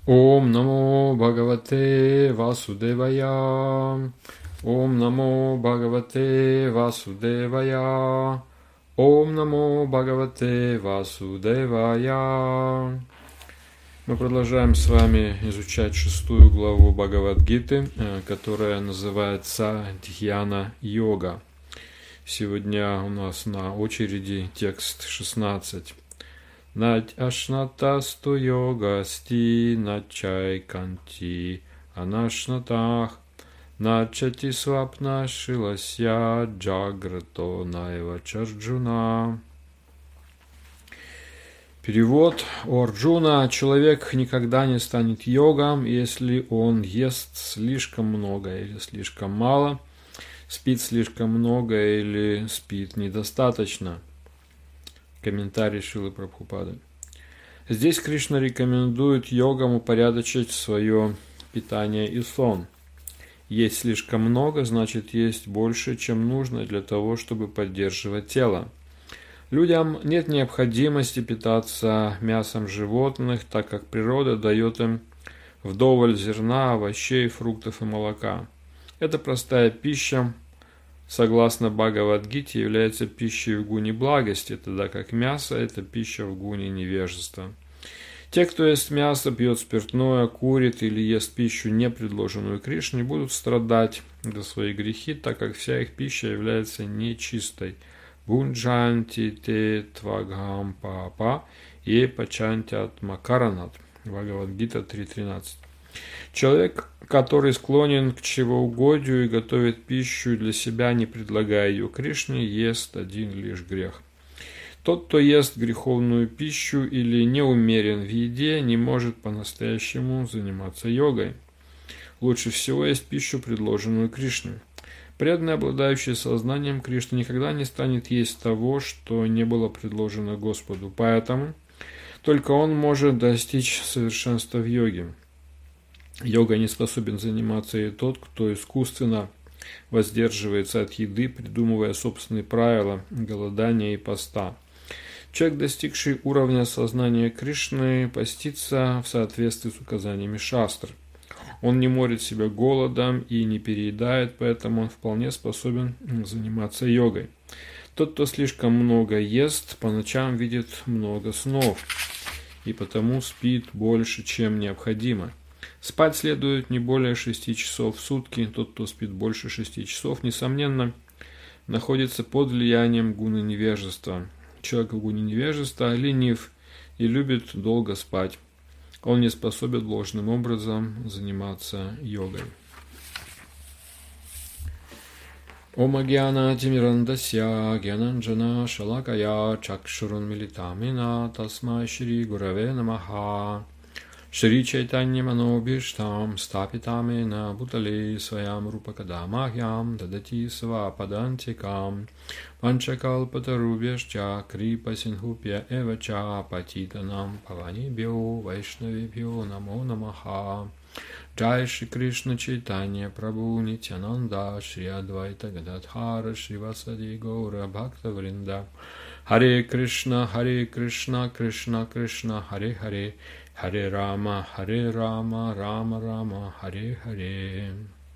Ом намо Бхагавате Васудевая. Ом намо Бхагавате Васудевая. Ом намо Бхагавате Васудевая. Мы продолжаем с вами изучать 6 главу Бхагавад-гиты, которая называется Дхьяна-йога. Сегодня у нас на очереди текст 16. Надь ашнатасту йогасти начайканти анашнатах начати свапна шилася джаграто найва чарджуна. Перевод. У Арджуна: человек никогда не станет йогом, если он ест слишком много или слишком мало, спит слишком много или спит недостаточно. Комментарий Шрилы Прабхупады. Здесь Кришна рекомендует йогам упорядочить свое питание и сон. Есть слишком много, значит есть больше, чем нужно для того, чтобы поддерживать тело. Людям нет необходимости питаться мясом животных, так как природа дает им вдоволь зерна, овощей, фруктов и молока. Эта простая пища, согласно Бхагавад-гите, является пищей в гуне благости, тогда как мясо – это пища в гуне невежества. Те, кто ест мясо, пьет спиртное, курит или ест пищу, не предложенную Кришне, будут страдать за свои грехи, так как вся их пища является нечистой. Бунджанти те твагам папа и пачантят макаранат. Бхагавад-гита 3.13. Человек, который склонен к чревоугодию и готовит пищу для себя, не предлагая ее Кришне, ест один лишь грех. Тот, кто ест греховную пищу или не умерен в еде, не может по-настоящему заниматься йогой. Лучше всего есть пищу, предложенную Кришне. Преданный, обладающий сознанием Кришны, никогда не станет есть того, что не было предложено Господу. Поэтому только он может достичь совершенства в йоге. Йогой не способен заниматься и тот, кто искусственно воздерживается от еды, придумывая собственные правила голодания и поста. Человек, достигший уровня сознания Кришны, постится в соответствии с указаниями шастр. Он не морит себя голодом и не переедает, поэтому он вполне способен заниматься йогой. Тот, кто слишком много ест, по ночам видит много снов и потому спит больше, чем необходимо. Спать следует не более 6 часов в сутки. Тот, кто спит больше 6 часов, несомненно, находится под влиянием гуны невежества. Человек в гуне невежества ленив и любит долго спать. Он не способен должным образом заниматься йогой. Ома гьяна тимирандасья гьянанджана шалакая чакшурун милитамина тасмай шри гураве намаха. Шри Чайтанья Манобиштам Стапитамена Бутале Своям Рупакадамахьям Дадати Свападантикам Панчакалпатарубьяшча Крипа Синхупья Эвача Патитанам Паванибьо Вайшнавибьо Намо Намаха. Джай Шри Кришна Чайтанья Прабху Нитянанда Шри Адвайта Гададхара Шри Васади Гаура Бхакта Вринда. Харе Кришна, Кришна Кришна, Харе Харе, Харе Рама, Рама Рама, Харе Харе.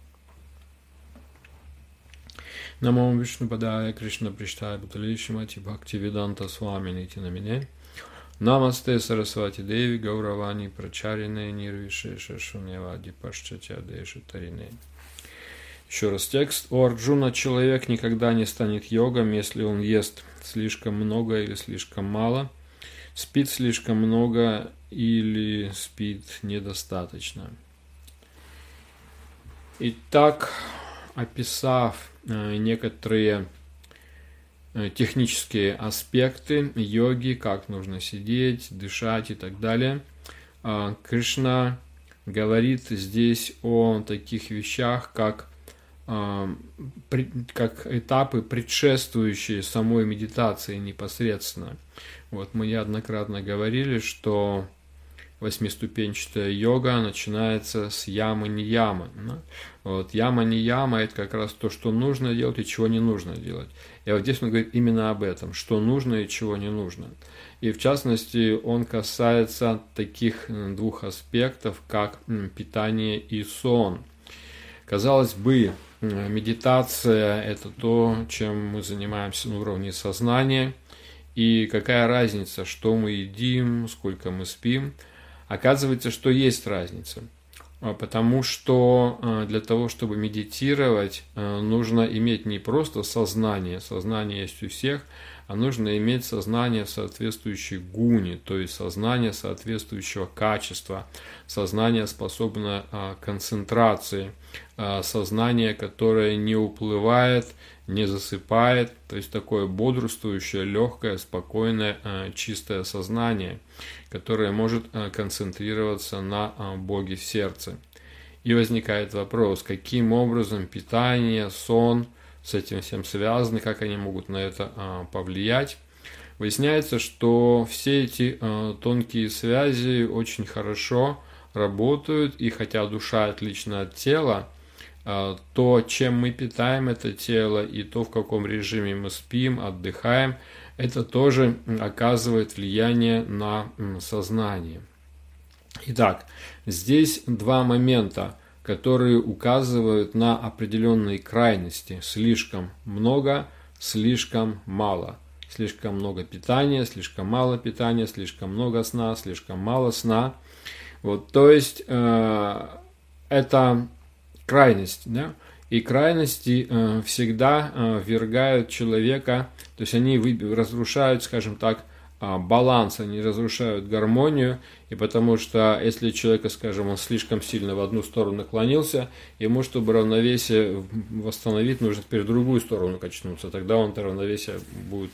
Намо Вишнупадая Кришна Приштая Бутали Шимати Бхакти Веданта Свами Нити Намине. Намасте Сарасвати Деви Гауравани Прачарине Нирвишеша Шуньявади Пашчатя Деша Тарине. Еще раз текст. У Арджуна человек никогда не станет йогом, если он ест слишком много или слишком мало, спит слишком много или спит недостаточно. Итак, описав некоторые технические аспекты йоги, как нужно сидеть, дышать и так далее, Кришна говорит здесь о таких вещах, как этапы, предшествующие самой медитации непосредственно. Вот мы неоднократно говорили, что восьмиступенчатая йога начинается с ямы-ньямы. Вот, яма-ньяма – это как раз то, что нужно делать и чего не нужно делать. И вот здесь он говорит именно об этом, что нужно и чего не нужно. И в частности, он касается таких двух аспектов, как питание и сон. Казалось бы, медитация – это то, чем мы занимаемся на уровне сознания. И какая разница, что мы едим, сколько мы спим. Оказывается, что есть разница. Потому что для того, чтобы медитировать, нужно иметь не просто сознание, сознание есть у всех, а нужно иметь сознание в соответствующей гуне, то есть сознание соответствующего качества, сознание способное к концентрации, сознание, которое не уплывает, не засыпает, то есть такое бодрствующее, легкое, спокойное, чистое сознание, которое может концентрироваться на Боге в сердце. И возникает вопрос, каким образом питание, сон с этим всем связаны, как они могут на это повлиять. Выясняется, что все эти тонкие связи очень хорошо работают, и хотя душа отлична от тела, то, чем мы питаем это тело, и то, в каком режиме мы спим, отдыхаем, это тоже оказывает влияние на сознание. Итак, здесь два момента, которые указывают на определенные крайности. Слишком много, слишком мало. Слишком много питания, слишком мало питания, слишком много сна, слишком мало сна. Вот, то есть, это крайность, да? И крайности всегда ввергают человека, то есть они разрушают, скажем так, баланс, они разрушают гармонию, и потому что если человек, скажем, он слишком сильно в одну сторону наклонился, ему, чтобы равновесие восстановить, нужно теперь в другую сторону качнуться, тогда он это равновесие будет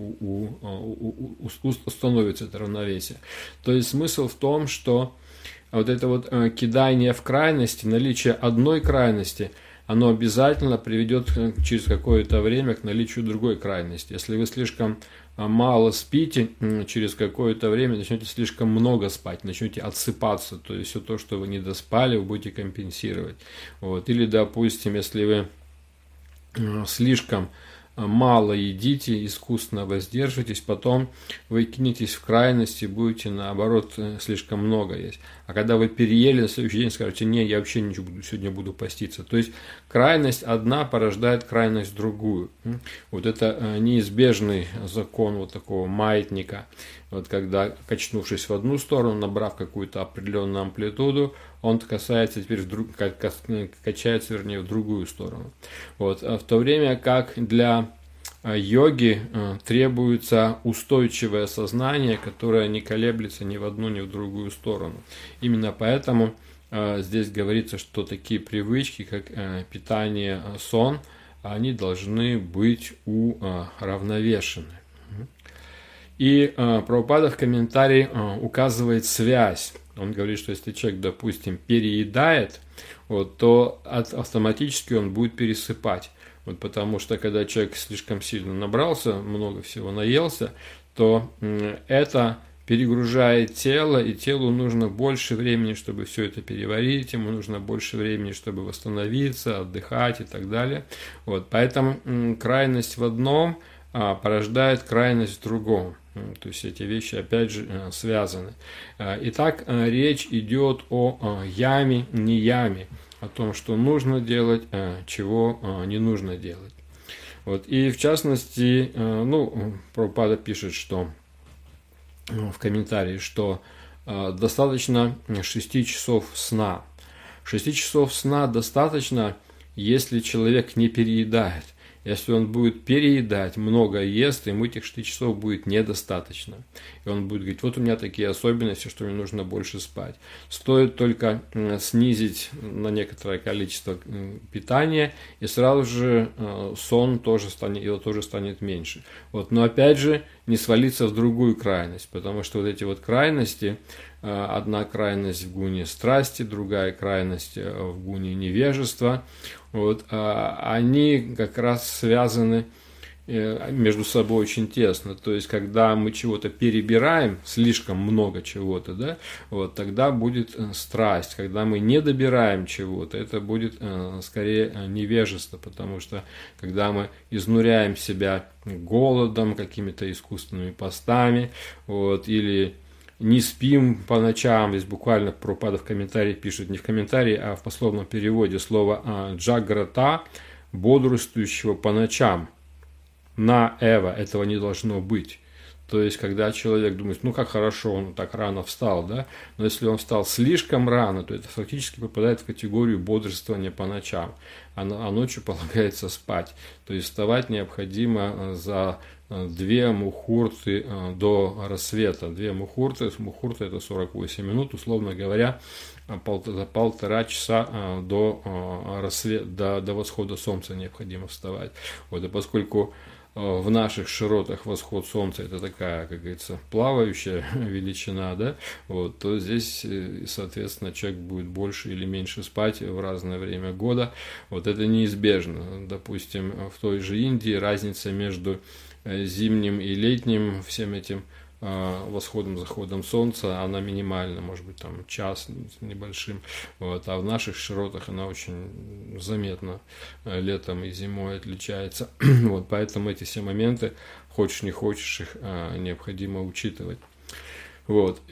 установится, это равновесие. То есть смысл в том, что вот это вот кидание в крайности, наличие одной крайности, оно обязательно приведет через какое-то время к наличию другой крайности. Если вы слишком мало спите, через какое-то время начнете слишком много спать, начнете отсыпаться, то есть все то, что вы не доспали, вы будете компенсировать. Вот. Или, допустим, если вы слишком мало едите, искусственно воздержитесь, потом вы кинетесь в крайности, будете, наоборот, слишком много есть. А когда вы переели, на следующий день скажете, не, я вообще ничего сегодня буду поститься. То есть крайность одна порождает крайность другую. Вот это неизбежный закон вот такого маятника. Вот когда, качнувшись в одну сторону, набрав какую-то определенную амплитуду, он касается теперь качается, вернее, в другую сторону. Вот. В то время как для йоги требуется устойчивое сознание, которое не колеблется ни в одну, ни в другую сторону. Именно поэтому здесь говорится, что такие привычки, как питание, сон, они должны быть уравновешены. И Прабхупада в комментарии указывает связь. Он говорит, что если человек, допустим, переедает, вот, то автоматически он будет пересыпать. Вот, потому что когда человек слишком сильно набрался, много всего наелся, то это перегружает тело, и телу нужно больше времени, чтобы все это переварить, ему нужно больше времени, чтобы восстановиться, отдыхать и так далее. Вот, поэтому крайность в одном порождает крайность в другом. То есть эти вещи опять же связаны. Итак, речь идет о яме, не яме, о том, что нужно делать, чего не нужно делать. Вот. И в частности, Прабхупада пишет, что в комментарии, что достаточно 6 часов сна. 6 часов сна достаточно, если человек не переедает. Если он будет переедать, много ест, ему этих 6 часов будет недостаточно. И он будет говорить, вот у меня такие особенности, что мне нужно больше спать. Стоит только снизить на некоторое количество питания, и сразу же сон тоже станет меньше. Вот. Но опять же, не свалиться в другую крайность, потому что вот эти вот крайности, одна крайность в гуне страсти, другая крайность в гуне невежества, вот, они как раз связаны между собой очень тесно. То есть, когда мы чего-то перебираем, слишком много чего-то, да, вот, тогда будет страсть. Когда мы не добираем чего-то, это будет скорее невежество, потому что когда мы изнуряем себя голодом, какими-то искусственными постами, вот, или не спим по ночам, здесь буквально Прабхупада в комментарии пишет, не в комментарии, а в пословном переводе слово «джаграта», бодрствующего по ночам. На эва этого не должно быть. То есть, когда человек думает, ну как хорошо, он так рано встал, да, но если он встал слишком рано, то это фактически попадает в категорию бодрствования по ночам, а ночью полагается спать. То есть, вставать необходимо за 2 мухурты до рассвета. 2 мухурты это 48 минут, условно говоря, за 1,5 часа до рассвета, до восхода солнца необходимо вставать. Вот, и поскольку в наших широтах восход солнца это такая, как говорится, плавающая величина, да, вот, то здесь, соответственно, человек будет больше или меньше спать в разное время года. Вот это неизбежно. Допустим, в той же Индии разница между зимним и летним всем этим восходом, заходом солнца, она минимальна, может быть, там час с небольшим, вот, а в наших широтах она очень заметно летом и зимой отличается, вот, поэтому эти все моменты, хочешь не хочешь, их необходимо учитывать. Вот,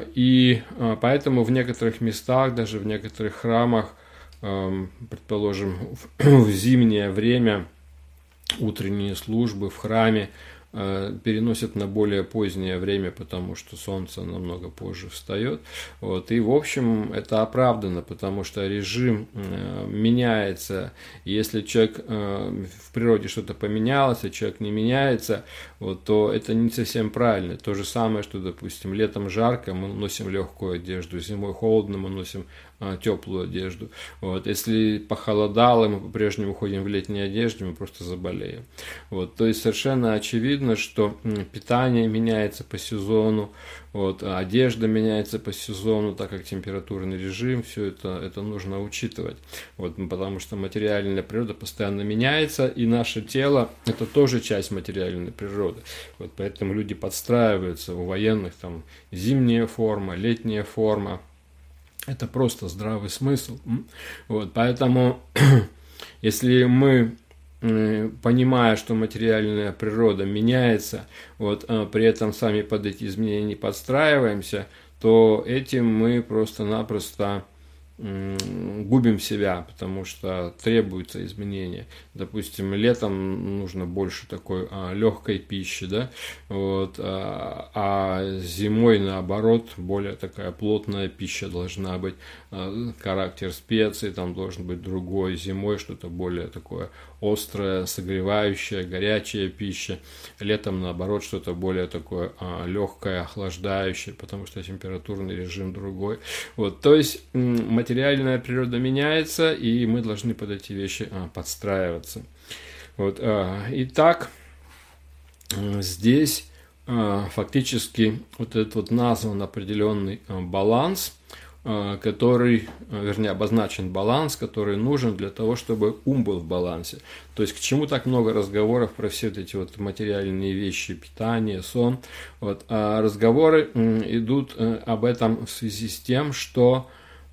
и поэтому в некоторых местах, даже в некоторых храмах, предположим, в зимнее время утренние службы в храме переносят на более позднее время, потому что солнце намного позже встает. Вот. И, в общем, это оправдано, потому что режим меняется. Если человек в природе что-то поменялось, а человек не меняется, вот, то это не совсем правильно. То же самое, что, допустим, летом жарко, мы носим легкую одежду, зимой холодно, мы носим теплую одежду. Вот. Если похолодало, мы по-прежнему ходим в летней одежде, мы просто заболеем. Вот. То есть совершенно очевидно, что питание меняется по сезону, вот, одежда меняется по сезону, так как температурный режим, все это нужно учитывать. Вот, потому что материальная природа постоянно меняется, и наше тело – это тоже часть материальной природы. Вот, поэтому люди подстраиваются. У военных там зимняя форма, летняя форма. Это просто здравый смысл. Вот, поэтому, если мы, понимая, что материальная природа меняется, вот, при этом сами под эти изменения не подстраиваемся, то этим мы просто-напросто губим себя, потому что требуется изменение. Допустим, летом нужно больше такой легкой пищи, да, вот, а зимой, наоборот, более такая плотная пища должна быть, характер специй там должен быть другой, зимой что-то более такое острое, согревающее, горячая пища, летом, наоборот, что-то более такое легкое, охлаждающее, потому что температурный режим другой. Вот, то есть материальная природа меняется, и мы должны под эти вещи подстраиваться. Вот, итак, здесь фактически вот этот вот назван определенный баланс, который, вернее, обозначен баланс, который нужен для того, чтобы ум был в балансе. То есть, к чему так много разговоров про все эти вот материальные вещи, питание, сон. Вот, а разговоры идут об этом в связи с тем, что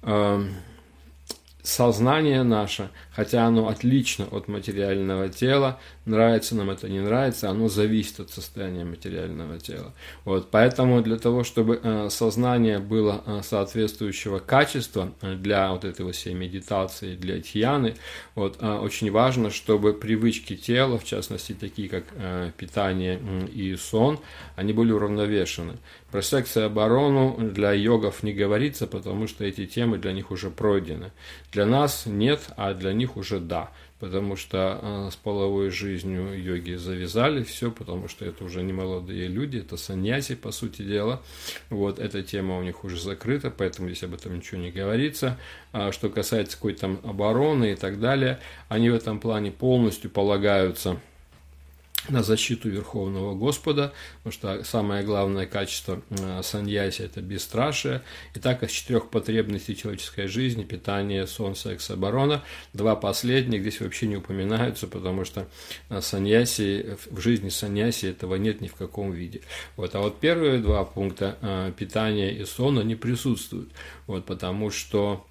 сознание наше, хотя оно отлично от материального тела, нравится нам это, не нравится, оно зависит от состояния материального тела. Вот, поэтому для того, чтобы сознание было соответствующего качества для вот этой всей медитации, для дхьяны, вот, очень важно, чтобы привычки тела, в частности, такие как питание и сон, они были уравновешены. Про секс и оборону для йогов не говорится, потому что эти темы для них уже пройдены. Для нас нет, а для них уже да. Потому что с половой жизнью йоги завязали все, потому что это уже не молодые люди, это саньяси, по сути дела. Вот, эта тема у них уже закрыта, поэтому здесь об этом ничего не говорится. Что касается какой-то обороны и так далее, они в этом плане полностью полагаются на защиту Верховного Господа, потому что самое главное качество саньяси – это бесстрашие. И так из 4 потребностей человеческой жизни – питание, сон, секс, оборона – 2 последних здесь вообще не упоминаются, потому что саньяси, в жизни саньяси этого нет ни в каком виде. Вот. А вот первые 2 пункта – питание и сон, они присутствуют, вот, потому что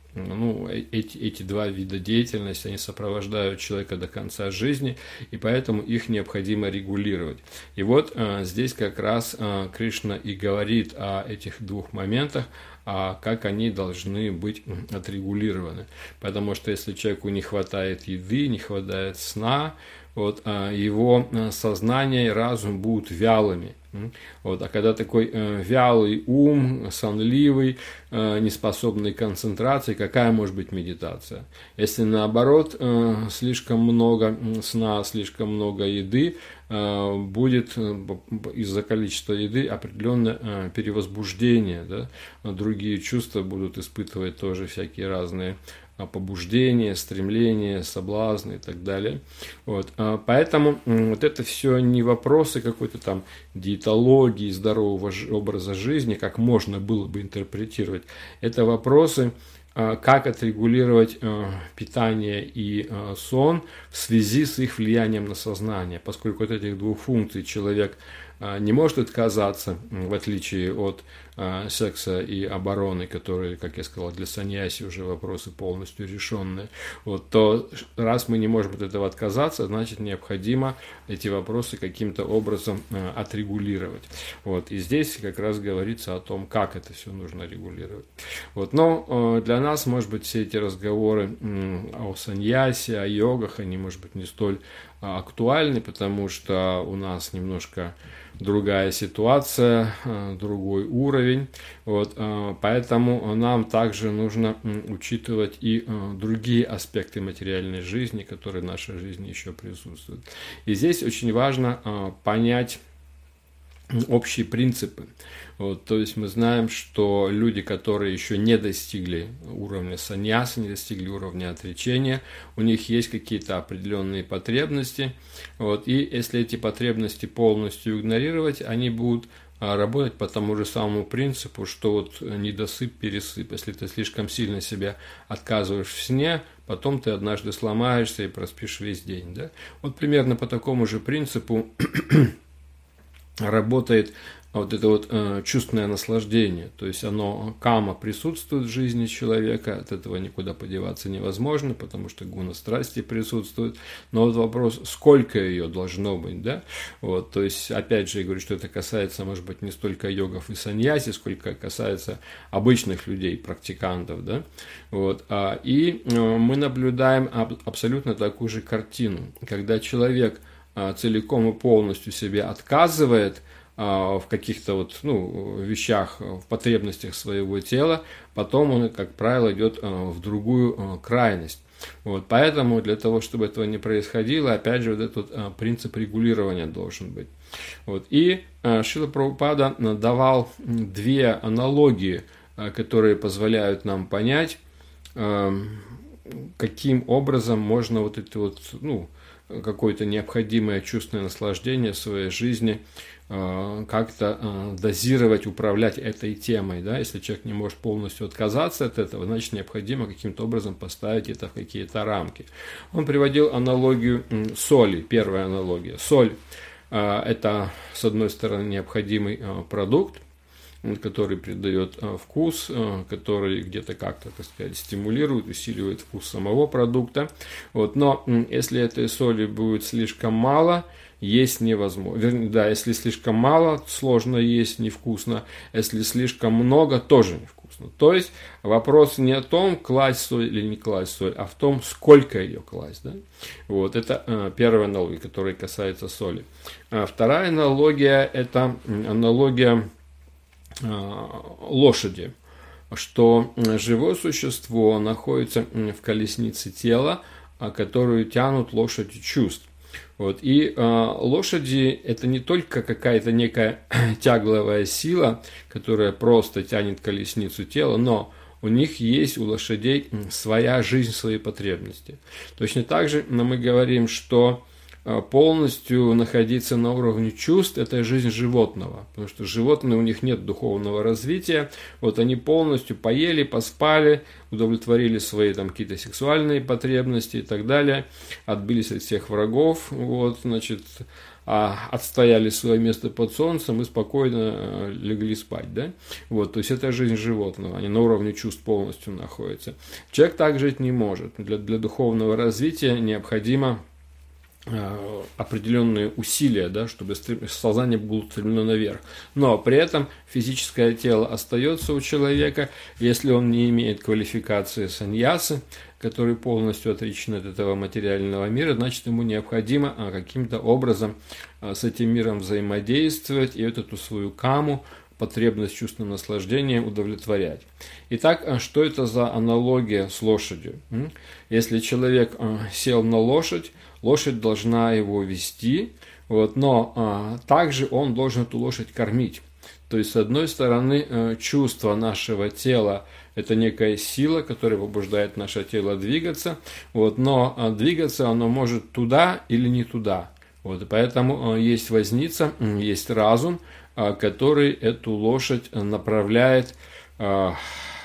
эти 2 вида деятельности, они сопровождают человека до конца жизни, и поэтому их необходимо регулировать. И вот здесь как раз Кришна и говорит о этих 2 моментах, как они должны быть отрегулированы. Потому что если человеку не хватает еды, не хватает сна, вот, его сознание и разум будут вялыми. Вот, а когда такой вялый ум, сонливый, неспособный к концентрации, какая может быть медитация? Если наоборот слишком много сна, слишком много еды, будет из-за количества еды определенное перевозбуждение, да? Другие чувства будут испытывать тоже всякие разные побуждения, стремления, соблазны и так далее. Вот. Поэтому вот это все не вопросы какой-то там диетологии, здорового образа жизни, как можно было бы интерпретировать. Это вопросы, как отрегулировать питание и сон в связи с их влиянием на сознание, поскольку от этих 2 функций человек не может отказаться, в отличие от секса и обороны, которые, как я сказал, для саньяси уже вопросы полностью решенные. Вот, то раз мы не можем от этого отказаться, значит необходимо эти вопросы каким-то образом отрегулировать. Вот, и здесь как раз говорится о том, как это все нужно регулировать. Вот, но для нас, может быть, все эти разговоры о саньясе, о йогах, они, может быть, не столь актуальны, потому что у нас немножко другая ситуация, другой уровень. Вот, поэтому нам также нужно учитывать и другие аспекты материальной жизни, которые в нашей жизни еще присутствуют. И здесь очень важно понять общие принципы. Вот, то есть мы знаем, что люди, которые еще не достигли уровня саньяса, не достигли уровня отречения, у них есть какие-то определенные потребности. Вот, и если эти потребности полностью игнорировать, они будут работать по тому же самому принципу, что вот недосып, пересып. Если ты слишком сильно себя отказываешь в сне, потом ты однажды сломаешься и проспишь весь день. Да? Вот примерно по такому же принципу работает вот это вот чувственное наслаждение, то есть оно, кама присутствует в жизни человека, от этого никуда подеваться невозможно, потому что гуна страсти присутствует, но вот вопрос, сколько ее должно быть, да, вот, то есть, опять же, я говорю, что это касается, может быть, не столько йогов и саньяси, сколько касается обычных людей, практикантов, да, вот, и мы наблюдаем абсолютно такую же картину, когда человек целиком и полностью себе отказывает в каких-то вот, вещах, в потребностях своего тела, потом он, как правило, идет в другую крайность. Вот, поэтому для того, чтобы этого не происходило, опять же, вот этот принцип регулирования должен быть. Вот, и Шрила Прабхупада давал 2 аналогии, которые позволяют нам понять, каким образом можно вот это вот, какое-то необходимое чувственное наслаждение в своей жизни как-то дозировать, управлять этой темой. Да? Если человек не может полностью отказаться от этого, значит необходимо каким-то образом поставить это в какие-то рамки. Он приводил аналогию соли, первая аналогия. Соль – это, с одной стороны, необходимый продукт, который придает вкус, который где-то как-то, так сказать, стимулирует, усиливает вкус самого продукта. Вот. Но если этой соли будет слишком мало, есть невозможно. Да, если слишком мало, сложно есть, невкусно. Если слишком много, тоже невкусно. То есть вопрос не о том, класть соль или не класть соль, а в том, сколько ее класть. Да? Вот, это первая аналогия, которая касается соли. Вторая аналогия – это аналогия лошади, что живое существо находится в колеснице тела, которую тянут лошади чувств. Вот. И лошади – это не только какая-то некая тягловая сила, которая просто тянет колесницу тела, но у них есть, у лошадей, своя жизнь, свои потребности. Точно так же мы говорим, что полностью находиться на уровне чувств, это жизнь животного. Потому что животные, у них нет духовного развития. Вот они полностью поели, поспали, удовлетворили свои там какие-то сексуальные потребности и так далее, отбились от всех врагов, вот, значит, отстояли свое место под солнцем и спокойно легли спать, да? Вот, то есть это жизнь животного, они на уровне чувств полностью находятся. Человек так жить не может. Для духовного развития необходимо определенные усилия, да, чтобы сознание было устремлено наверх. Но при этом физическое тело остается у человека, если он не имеет квалификации саньясы, который полностью отречен от этого материального мира, значит, ему необходимо каким-то образом с этим миром взаимодействовать и вот эту свою каму, потребность чувственным наслаждением удовлетворять. Итак, что это за аналогия с лошадью? Если человек сел на лошадь, лошадь должна его вести, вот, но также он должен эту лошадь кормить. То есть, с одной стороны, чувство нашего тела – это некая сила, которая побуждает наше тело двигаться, вот, но двигаться оно может туда или не туда. Вот, и поэтому есть возница, есть разум, который эту лошадь направляет к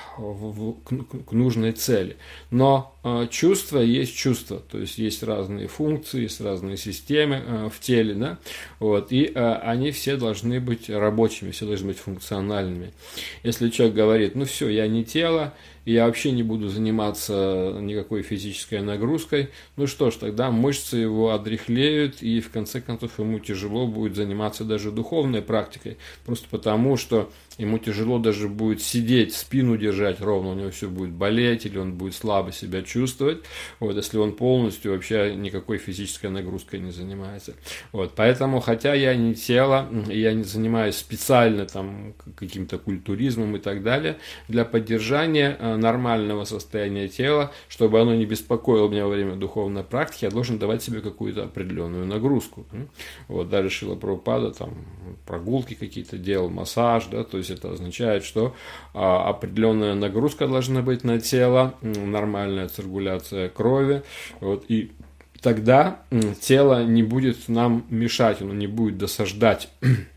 нужной цели. Но чувство есть чувство, то есть есть разные функции, есть разные системы в теле, да? Вот, и они все должны быть рабочими, все должны быть функциональными. Если человек говорит, ну все, я не тело, я вообще не буду заниматься никакой физической нагрузкой, ну что ж, тогда мышцы его одряхлеют, и в конце концов ему тяжело будет заниматься даже духовной практикой, просто потому что ему тяжело даже будет сидеть, спину держать ровно, у него все будет болеть, или он будет слабо себя чувствовать, вот, если он полностью вообще никакой физической нагрузкой не занимается. Вот, поэтому, хотя я не тело, я не занимаюсь специально там каким-то культуризмом и так далее, для поддержания нормального состояния тела, чтобы оно не беспокоило меня во время духовной практики, я должен давать себе какую-то определенную нагрузку. Вот, даже Шрила Прабхупада там прогулки какие-то делал, массаж, да, то есть это означает, что определенная нагрузка должна быть на тело, нормальная циркуляция крови, вот, и тогда тело не будет нам мешать, оно не будет досаждать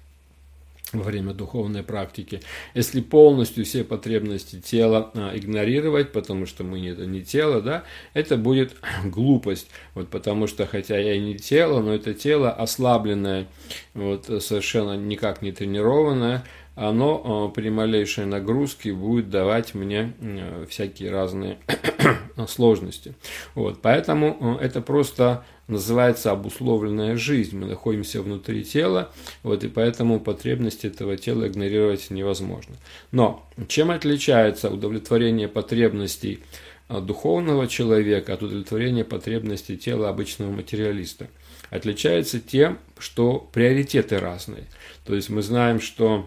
во время духовной практики. Если полностью все потребности тела игнорировать, потому что мы это не тело, да, это будет глупость. Вот, потому что, хотя я и не тело, но это тело ослабленное, вот, совершенно никак не тренированное, оно при малейшей нагрузке будет давать мне всякие разные сложности. Вот, поэтому это просто называется обусловленная жизнь. Мы находимся внутри тела, вот, и поэтому потребности этого тела игнорировать невозможно. Но чем отличается удовлетворение потребностей духовного человека от удовлетворения потребностей тела обычного материалиста? Отличается тем, что приоритеты разные. То есть мы знаем, что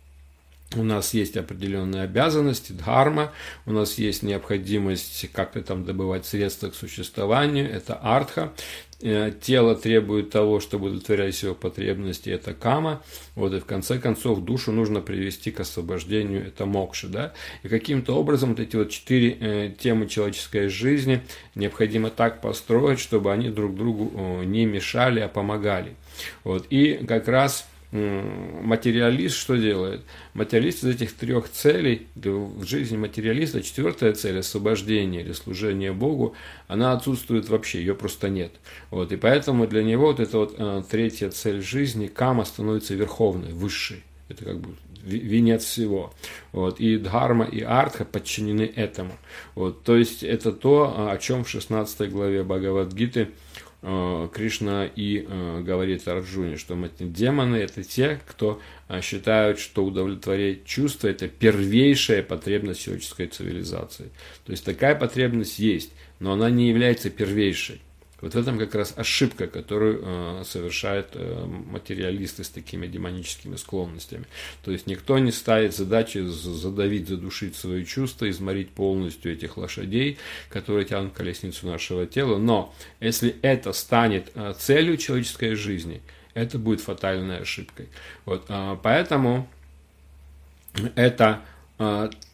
у нас есть определенные обязанности, дхарма, у нас есть необходимость как-то там добывать средства к существованию, это артха. Тело требует того, чтобы удовлетворять его потребности, это кама. Вот, и в конце концов душу нужно привести к освобождению, это мокша. Да? И каким-то образом вот эти вот 4 темы человеческой жизни необходимо так построить, чтобы они друг другу не мешали, а помогали. Вот, и как раз материалист что делает? Материалист из этих 3 целей, в жизни материалиста 4-я цель, освобождение или служение Богу, она отсутствует вообще, ее просто нет. Вот, и поэтому для него вот эта вот 3-я цель жизни, кама, становится верховной, высшей. Это как бы венец всего. Вот, и дхарма, и артха подчинены этому. Вот, то есть это то, о чем в 16 главе Бхагавад-гиты Кришна и говорит Арджуне, что демоны – это те, кто считают, что удовлетворять чувства – это первейшая потребность человеческой цивилизации. То есть такая потребность есть, но она не является первейшей. Вот в этом как раз ошибка, которую совершают материалисты с такими демоническими склонностями. То есть никто не ставит задачи задавить, задушить свои чувства, изморить полностью этих лошадей, которые тянут колесницу нашего тела. Но если это станет целью человеческой жизни, это будет фатальной ошибкой. Вот, поэтому это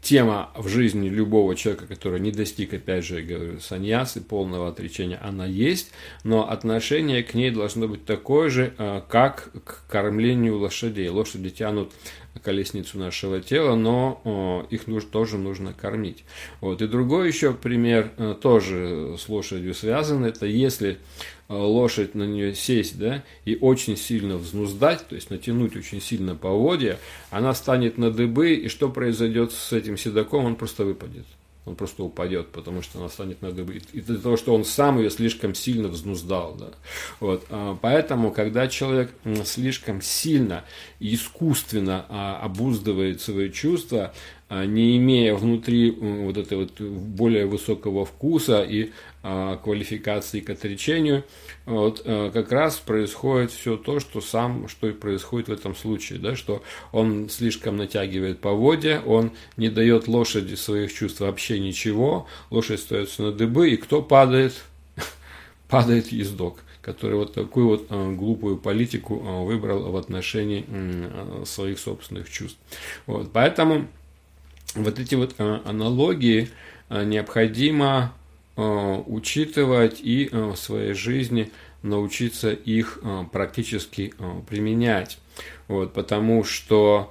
тема в жизни любого человека, который не достиг, опять же, я говорю, саньясы, полного отречения, она есть, но отношение к ней должно быть такое же, как к кормлению лошадей. Лошади тянут колесницу нашего тела, но их тоже нужно кормить. Вот. И другой еще пример, тоже с лошадью связан, это если лошадь на нее сесть, да, и очень сильно взнуздать, то есть натянуть очень сильно поводья, она станет на дыбы, и что произойдет с этим седаком? Он просто выпадет. Он просто упадет, потому что она станет на дыбы. Из-за того, что он сам ее слишком сильно взнуздал. Да. Вот. Поэтому, когда человек слишком сильно и искусственно обуздывает свои чувства, не имея внутри вот этого вот более высокого вкуса и квалификации к отречению, вот, как раз происходит все то, что и происходит в этом случае, да, что он слишком натягивает поводья, он не дает лошади своих чувств вообще ничего, лошадь остается на дыбы, и кто падает? Падает ездок, который вот такую вот глупую политику выбрал в отношении своих собственных чувств. Вот, поэтому вот эти вот аналогии необходимо учитывать и в своей жизни научиться их практически применять. Вот, потому что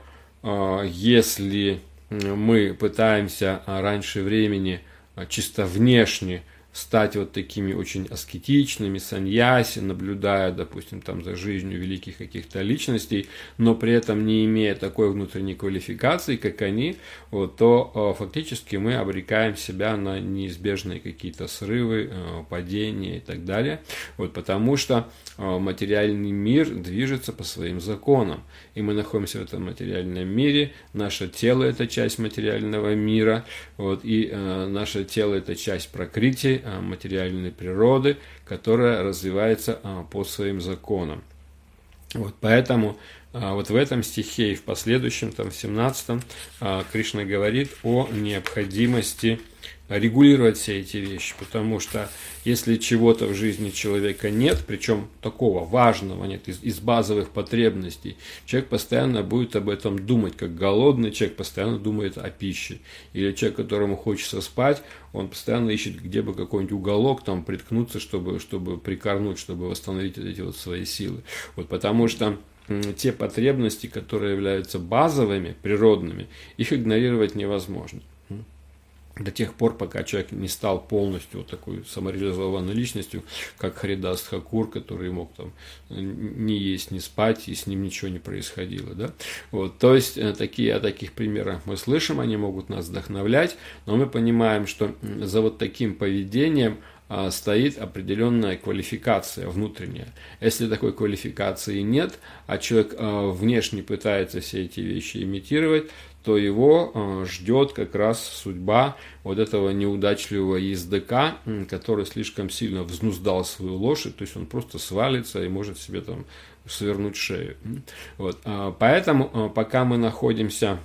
если мы пытаемся раньше времени чисто внешне стать вот такими очень аскетичными, саньяси, наблюдая, допустим, там за жизнью великих каких-то личностей, но при этом не имея такой внутренней квалификации, как они, вот, то фактически мы обрекаем себя на неизбежные какие-то срывы, падения и так далее, вот, потому что материальный мир движется по своим законам, и мы находимся в этом материальном мире, наше тело – это часть материального мира, вот, и наше тело – это часть пракрити, материальной природы, которая развивается по своим законам. Вот, поэтому вот в этом стихе и в последующем, там, в 17-м, Кришна говорит о необходимости регулировать все эти вещи, потому что если чего-то в жизни человека нет, причем такого важного нет, из базовых потребностей, человек постоянно будет об этом думать, как голодный человек постоянно думает о пище, или человек, которому хочется спать, он постоянно ищет, где бы какой-нибудь уголок там приткнуться, чтобы прикорнуть, чтобы восстановить эти вот свои силы. Вот, потому что те потребности, которые являются базовыми, природными, их игнорировать невозможно. До тех пор, пока человек не стал полностью вот такой самореализованной личностью, как Харидас Тхакур, который мог там не есть, не спать, и с ним ничего не происходило. Да? Вот, то есть о таких примерах мы слышим, они могут нас вдохновлять, но мы понимаем, что за вот таким поведением стоит определенная квалификация внутренняя. Если такой квалификации нет, а человек внешне пытается все эти вещи имитировать, то его ждет как раз судьба вот этого неудачливого ездока, который слишком сильно взнуздал свою лошадь, то есть он просто свалится и может себе там свернуть шею. Вот. Поэтому, пока мы находимся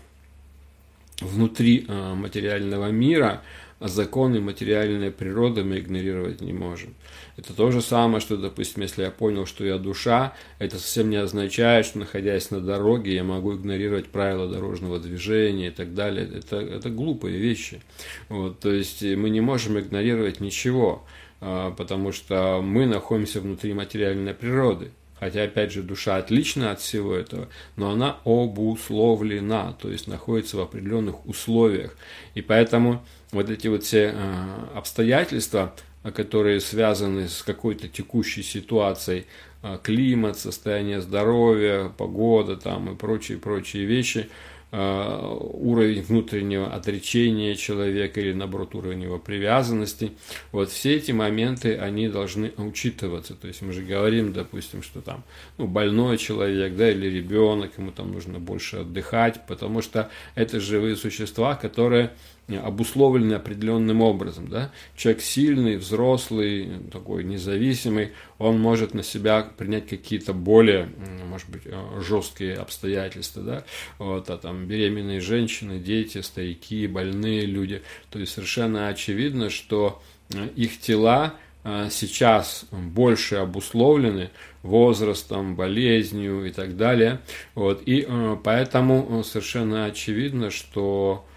внутри материального мира, законы материальной природы мы игнорировать не можем. Это то же самое, что, допустим, если я понял, что я душа, это совсем не означает, что, находясь на дороге, я могу игнорировать правила дорожного движения и так далее. Это глупые вещи. Вот, то есть мы не можем игнорировать ничего, потому что мы находимся внутри материальной природы. Хотя, опять же, душа отлична от всего этого, но она обусловлена, то есть находится в определенных условиях. И поэтому вот эти вот все обстоятельства, которые связаны с какой-то текущей ситуацией, климат, состояние здоровья, погода там и прочие вещи, уровень внутреннего отречения человека или, наоборот, уровень его привязанности. Вот все эти моменты, они должны учитываться. То есть мы же говорим, допустим, что там больной человек, да, или ребенок, ему там нужно больше отдыхать, потому что это живые существа, которые обусловлены определенным образом. Да? Человек сильный, взрослый, такой независимый, он может на себя принять какие-то более, может быть, жесткие обстоятельства. Да? Вот, а там беременные женщины, дети, старики, больные люди. То есть совершенно очевидно, что их тела сейчас больше обусловлены возрастом, болезнью и так далее. Вот, и поэтому совершенно очевидно, что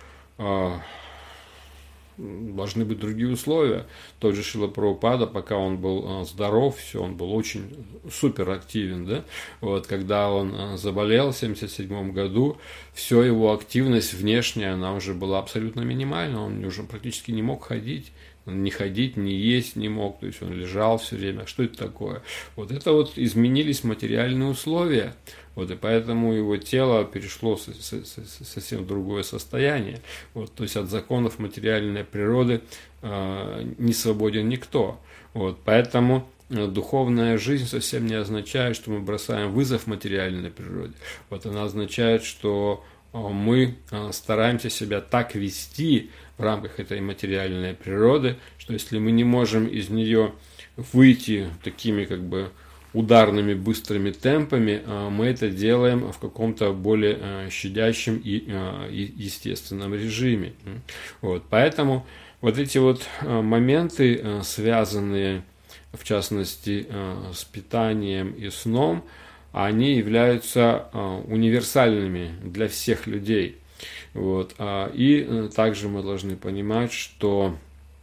должны быть другие условия. Тот же Шрила Прабхупада, пока он был здоров, все, он был очень супер активен, да. Вот, когда он заболел в 1977 году, все его активность внешняя, она уже была абсолютно минимальна, он уже практически не мог ходить, не есть не мог, то есть он лежал все время. Что это такое? Вот это вот изменились материальные условия, вот, и поэтому его тело перешло совсем в другое состояние. Вот, то есть от законов материальной природы не свободен никто. Вот, поэтому духовная жизнь совсем не означает, что мы бросаем вызов материальной природе. Вот, она означает, что мы стараемся себя так вести в рамках этой материальной природы, что если мы не можем из нее выйти такими как бы ударными быстрыми темпами, мы это делаем в каком-то более щадящем и естественном режиме. Вот, поэтому вот эти вот моменты, связанные в частности с питанием и сном, они являются универсальными для всех людей. Вот. И также мы должны понимать, что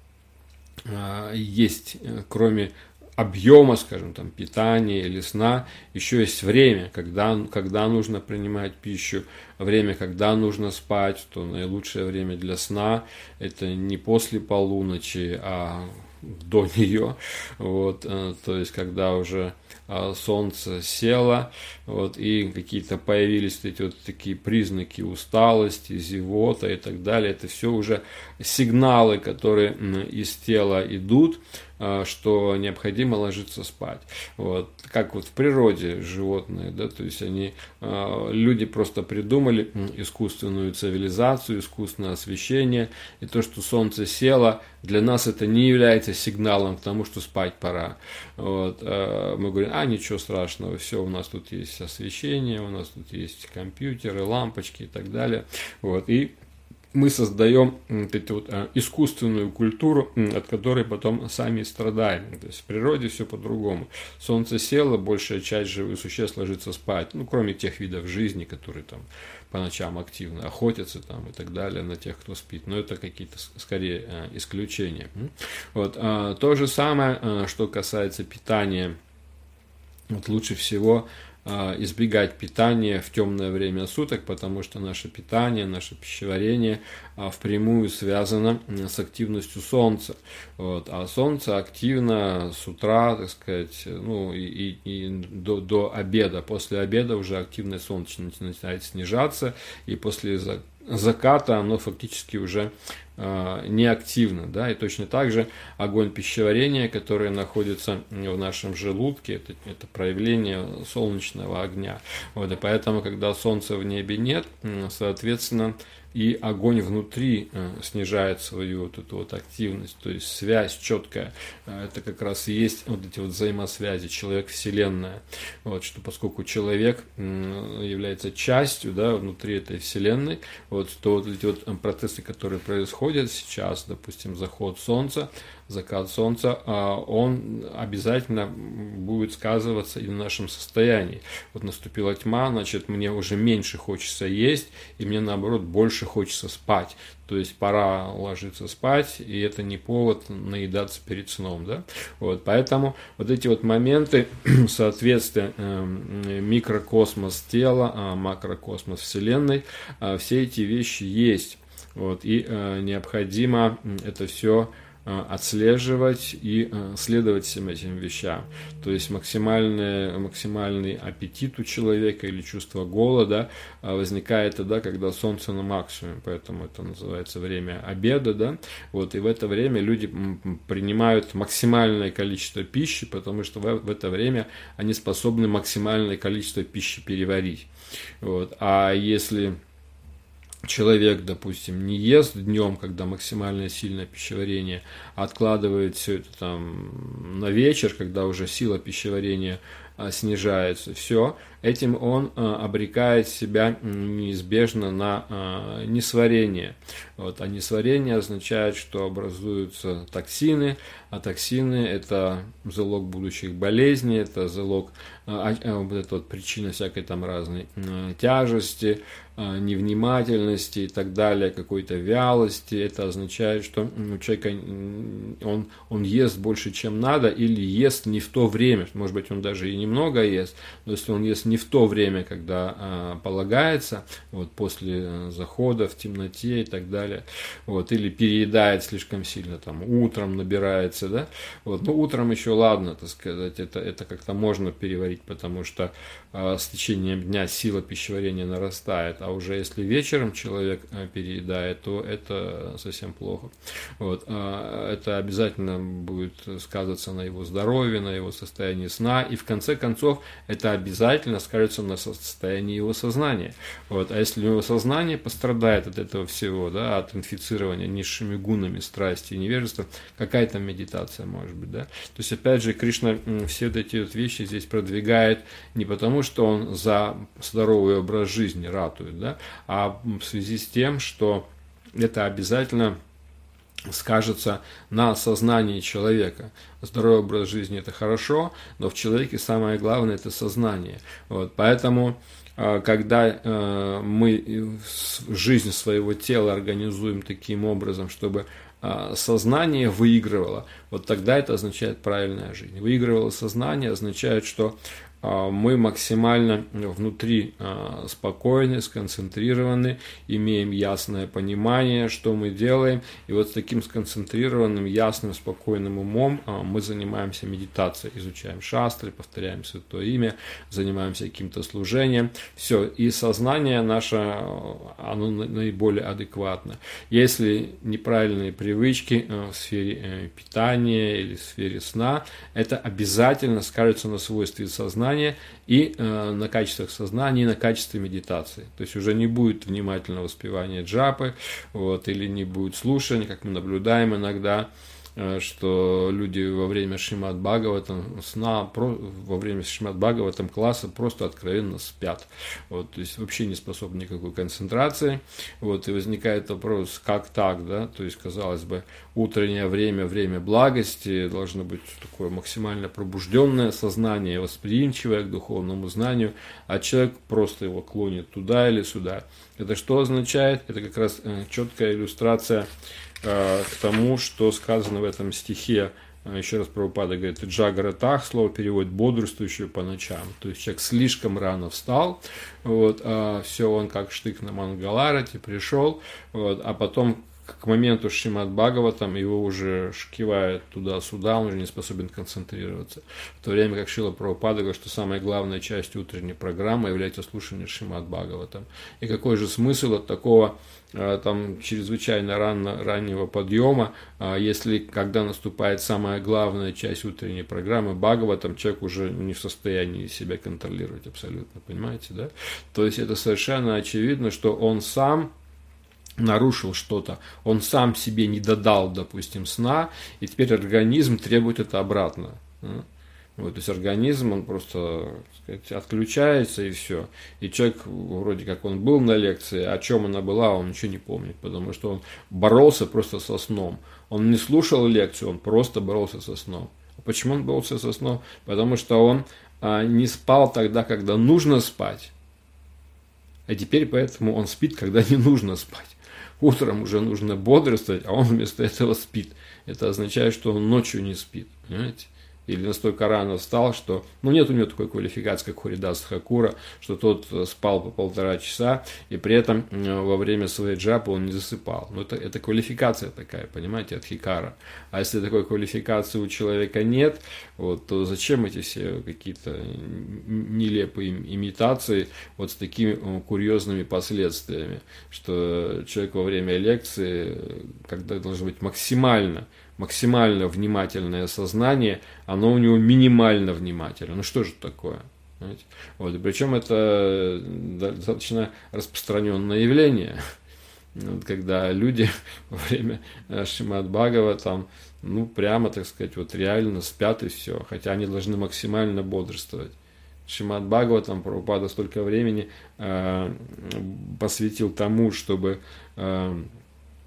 есть, кроме объема, скажем, там, питания или сна, еще есть время, когда нужно принимать пищу, время, когда нужно спать, то наилучшее время для сна – это не после полуночи, а до нее, вот, то есть когда уже солнце село, вот, и какие-то появились эти вот такие признаки усталости, зевота и так далее, это все уже сигналы, которые из тела идут, что необходимо ложиться спать. Вот. Как вот в природе животные, да, то есть люди просто придумали искусственную цивилизацию, искусственное освещение, и то, что солнце село, для нас это не является сигналом к тому, что спать пора. Вот. Мы говорим, ничего страшного, все, у нас тут есть освещение, у нас тут есть компьютеры, лампочки и так далее. Вот. И мы создаем вот эту вот искусственную культуру, от которой потом сами страдаем. То есть в природе все по-другому. Солнце село, большая часть живых существ ложится спать, кроме тех видов жизни, которые там по ночам активно охотятся там, и так далее, на тех, кто спит. Но это какие-то скорее исключения. Вот. То же самое, что касается питания. Вот лучше всего избегать питания в темное время суток, потому что наше питание, наше пищеварение впрямую связано с активностью солнца. Вот. А солнце активно с утра, так сказать, и до обеда. После обеда уже активность солнца начинает снижаться, и после заката оно фактически уже неактивно, да, и точно так же огонь пищеварения, который находится в нашем желудке, это проявление солнечного огня. Вот, и поэтому, когда солнца в небе нет, соответственно, и огонь внутри снижает свою вот эту вот активность, то есть связь четкая, это как раз и есть вот эти вот взаимосвязи человек-вселенная, вот, что поскольку человек является частью, да, внутри этой вселенной, вот, то вот эти вот процессы, которые происходят сейчас, допустим, заход солнца, закат солнца, он обязательно будет сказываться и в нашем состоянии. Вот наступила тьма, значит, мне уже меньше хочется есть, и мне, наоборот, больше хочется спать. То есть пора ложиться спать, и это не повод наедаться перед сном. Да? Вот, поэтому вот эти вот моменты соответствия микрокосмос тела, макрокосмос Вселенной, все эти вещи есть. Вот, и необходимо это все отслеживать и следовать всем этим вещам. То есть максимальный аппетит у человека или чувство голода возникает тогда, когда солнце на максимуме, поэтому это называется время обеда, да? Вот, и в это время люди принимают максимальное количество пищи, потому что в это время они способны максимальное количество пищи переварить. Вот. А если человек, допустим, не ест днем, когда максимально сильное пищеварение, а откладывает все это там на вечер, когда уже сила пищеварения снижается, все, этим он обрекает себя неизбежно на несварение. Вот. А несварение означает, что образуются токсины, а токсины – это залог будущих болезней, это залог вот эта вот причина всякой там разной тяжести, невнимательности и так далее, какой-то вялости. Это означает, что у человека он ест больше, чем надо, или ест не в то время. Может быть, он даже и немного ест, но если он ест не в то время, когда полагается, вот после захода в темноте и так далее, вот, или переедает слишком сильно, там, утром набирается, да, вот, ну, утром еще ладно, так сказать, это как-то можно переварить, потому что с течением дня сила пищеварения нарастает, а уже если вечером человек переедает, то это совсем плохо. Вот. Это обязательно будет сказываться на его здоровье, на его состоянии сна, и в конце концов это обязательно скажется на состоянии его сознания. Вот. А если его сознание пострадает от этого всего, да, от инфицирования низшими гунами страсти и невежества, какая там медитация может быть, да? То есть опять же Кришна все вот эти вот вещи здесь продвигает не потому, что он за здоровый образ жизни ратует, да, а в связи с тем, что это обязательно скажется на сознании человека. Здоровый образ жизни – это хорошо, но в человеке самое главное – это сознание. Вот, поэтому, когда мы жизнь своего тела организуем таким образом, чтобы сознание выигрывало, вот тогда это означает правильная жизнь. Выигрывало сознание означает, что мы максимально внутри спокойны, сконцентрированы, имеем ясное понимание, что мы делаем. И вот с таким сконцентрированным, ясным, спокойным умом мы занимаемся медитацией, изучаем шастры, повторяем Святое Имя, занимаемся каким-то служением. Все, и сознание наше, оно наиболее адекватно. Если неправильные привычки в сфере питания или в сфере сна, это обязательно скажется на свойстве сознания, и на качествах сознания, и на качестве медитации. То есть уже не будет внимательного воспевания джапы, вот, или не будет слушания, как мы наблюдаем иногда, что люди во время Шримад Бхагаватам сна, во время Шримад Бхагаватам класса просто откровенно спят. Вот, то есть вообще не способны никакой концентрации. Вот, и возникает вопрос, как так, да? То есть, казалось бы, утреннее время, время благости, должно быть такое максимально пробужденное сознание, восприимчивое к духовному знанию, а человек просто его клонит туда или сюда. Это что означает? Это как раз четкая иллюстрация к тому, что сказано в этом стихе. Еще раз Прабхупада говорит, джагаратах, слово переводит бодрствующую по ночам. То есть человек слишком рано встал, вот, все, он как штык на Мангаларате пришел, вот, а потом к моменту Шримад Бхагаватам его уже шкивает туда-сюда, он уже не способен концентрироваться. В то время как Шрила Прабхупада говорит, что самая главная часть утренней программы является слушание Шримад Бхагаватам. И какой же смысл от такого там чрезвычайно раннего подъема, если когда наступает самая главная часть утренней программы Бхагаватам, человек уже не в состоянии себя контролировать абсолютно, понимаете, да? То есть это совершенно очевидно, что он сам нарушил что-то, он сам себе не додал, допустим, сна, и теперь организм требует это обратно. Вот, то есть организм, он просто, так сказать, отключается и все. И человек, вроде как он был на лекции, о чем она была, он ничего не помнит, потому что он боролся просто со сном. Он не слушал лекцию, он просто боролся со сном. Почему он боролся со сном? Потому что он не спал тогда, когда нужно спать, а теперь поэтому он спит, когда не нужно спать. Утром уже нужно бодрствовать, а он вместо этого спит. Это означает, что он ночью не спит, понимаете? Или настолько рано встал, что... Ну, нет у него такой квалификации, как Харидас Тхакура, что тот спал по 1,5 часа, и при этом во время своей джапы он не засыпал. Ну, это квалификация такая, понимаете, от хикара. А если такой квалификации у человека нет, вот, то зачем эти все какие-то нелепые имитации вот с такими курьезными последствиями, что человек во время лекции, когда должно быть максимально внимательное сознание, оно у него минимально внимательно. Ну что же это такое? Вот, и причем это достаточно распространенное явление, вот, когда люди во время Шримад Бхагаватам, ну прямо, так сказать, вот реально спят и все, хотя они должны максимально бодрствовать. Шримад Бхагаватам Прабхупада столько времени посвятил тому, чтобы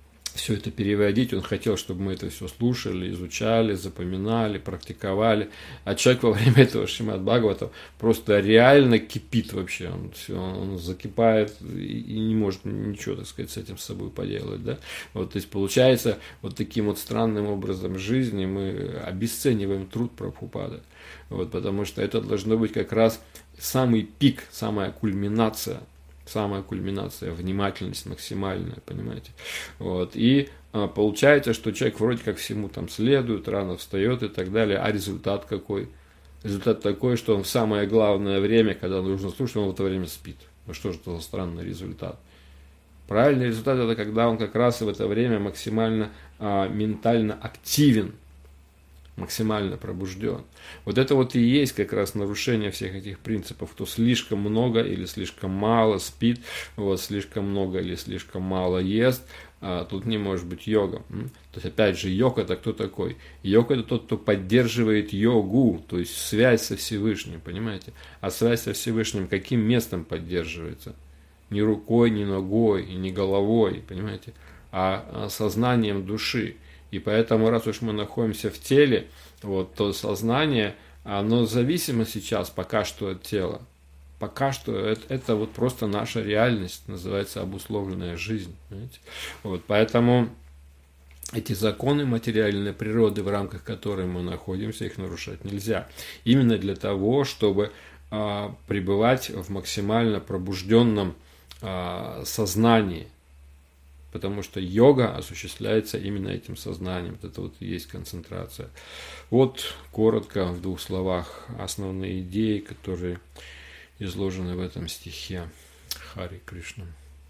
все это переводить, он хотел, чтобы мы это все слушали, изучали, запоминали, практиковали. А человек во время этого Шримад Бхагавата просто реально кипит вообще, он закипает и не может ничего, так сказать, с этим с собой поделать. Да? Вот, то есть получается, вот таким вот странным образом жизни мы обесцениваем труд Прабхупады. Вот, потому что это должно быть как раз самый пик, самая кульминация, внимательность максимальная, понимаете. Вот. И получается, что человек вроде как всему там следует, рано встает и так далее, а результат какой? Результат такой, что он в самое главное время, когда нужно слушать, он в это время спит. Ну что же это за странный результат? Правильный результат — это когда он как раз в это время максимально ментально активен, максимально пробужден. Вот это вот и есть как раз нарушение всех этих принципов, кто слишком много или слишком мало спит, вот, слишком много или слишком мало ест, тут не может быть йога. То есть, опять же, йог — это кто такой? Йог — это тот, кто поддерживает йогу, то есть связь со Всевышним, понимаете? А связь со Всевышним каким местом поддерживается? Не рукой, не ногой, и не головой, понимаете? А сознанием души. И поэтому, раз уж мы находимся в теле, вот, то сознание, оно зависимо сейчас пока что от тела. Пока что это вот просто наша реальность, называется обусловленная жизнь. Понимаете? Вот, поэтому эти законы материальной природы, в рамках которой мы находимся, их нарушать нельзя. Именно для того, чтобы пребывать в максимально пробужденном сознании. Потому что йога осуществляется именно этим сознанием. Вот это вот и есть концентрация. Вот коротко, в 2 словах, основные идеи, которые изложены в этом стихе. Хари Кришна.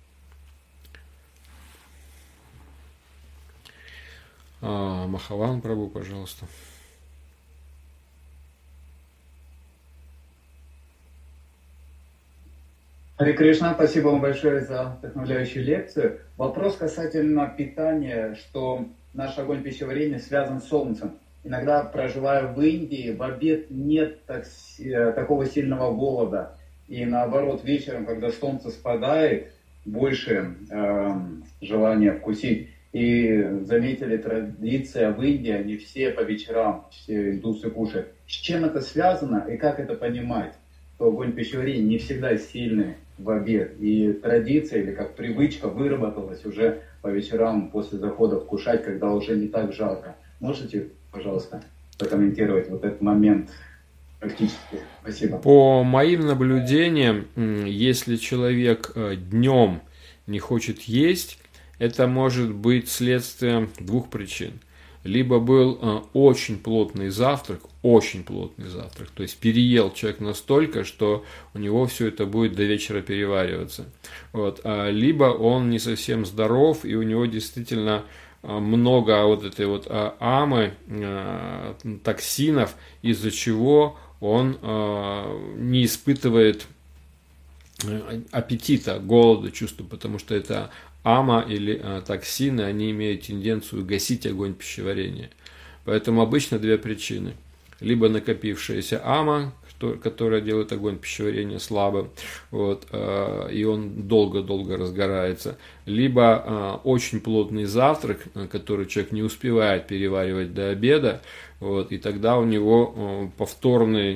Махаван Прабhu, пожалуйста. Харе Кришна, спасибо вам большое за вдохновляющую лекцию. Вопрос касательно питания, что наш огонь пищеварения связан с солнцем. Иногда, проживая в Индии, в обед нет такого сильного голода. И наоборот, вечером, когда солнце спадает, больше желания вкусить. И заметили, традиция в Индии, они все по вечерам, все индусы кушают. С чем это связано и как это понимать? Что огонь пищеварения не всегда сильный в обед. И традиция или как привычка выработалась уже по вечерам после захода вкушать, когда уже не так жарко. Можете, пожалуйста, прокомментировать вот этот момент практически? Спасибо. По моим наблюдениям, если человек днем не хочет есть, это может быть следствием 2 причин. Либо был очень плотный завтрак, то есть переел человек настолько, что у него все это будет до вечера перевариваться. Вот. Либо он не совсем здоров, и у него действительно много вот этой вот амы, токсинов, из-за чего он не испытывает аппетита, голода, чувства, потому что это ама или токсины, они имеют тенденцию гасить огонь пищеварения. Поэтому обычно 2 причины. Либо накопившаяся ама, которая делает огонь пищеварения слабым, вот, и он долго-долго разгорается. Либо очень плотный завтрак, который человек не успевает переваривать до обеда, вот, и тогда у него повторный